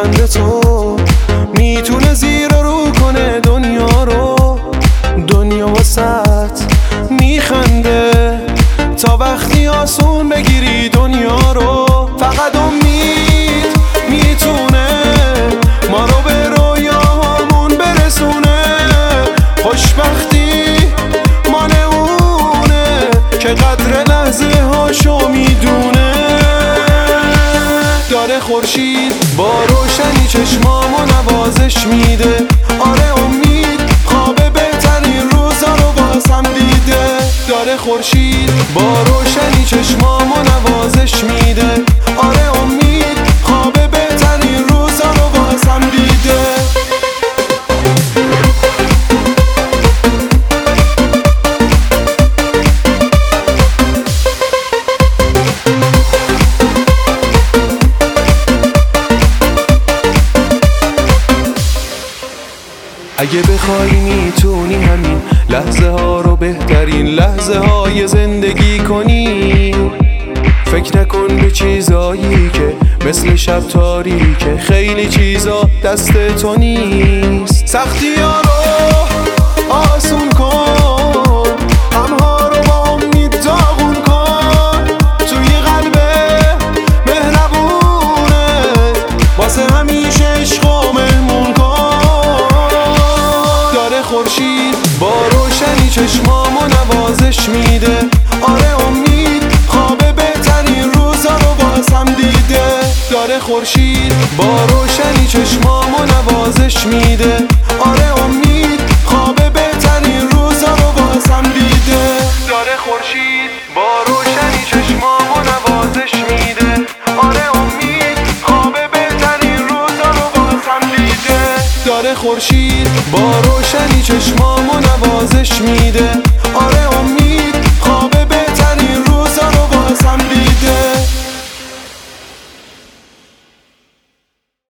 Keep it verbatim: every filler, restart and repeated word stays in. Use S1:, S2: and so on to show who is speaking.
S1: لبخند تو میتونه زیر رو کنه دنیا رو. دنیا واسط میخنده تا وقتی آسون بگیری دنیا رو. فقط امید میتونه ما رو به رویاهامون برسونه. خوشبختی مال اونه که قدر لحظه هاشو میدونه. داره خورشید با روشنی چشمامو نوازش میده. آره امید خواب بهترین روزا رو بازم دیده. داره خورشید با روشنی چشمامو نوازش میده. آره امید خواب بهترین روزا رو بازم دیده. اگه بخوای میتونی همین لحظه ها رو بهترین لحظه های زندگی کنی. فکر نکن به چیزایی که مثل شب تاریکه. خیلی چیزا دست تو نیست. سختی ها رو آسون کن، غمها رو با امید داغون کن. توی قلب مهربونه واسه همیشه عشق و مهمون کن. خورشید با روشنی چشمامو نوازش میده. آره امید خواب بهترین روزا رو بازم دیده. داره خورشید با روشنی چشمامو نوازش میده. آره امید خواب بهترین روزا رو بازم دیده. داره خورشید با روشنی چشمامو نوازش میده. آره امید خواب بهترین روزا رو بازم دیده. داره خورشید با روشنی چشمامو نوازش میده.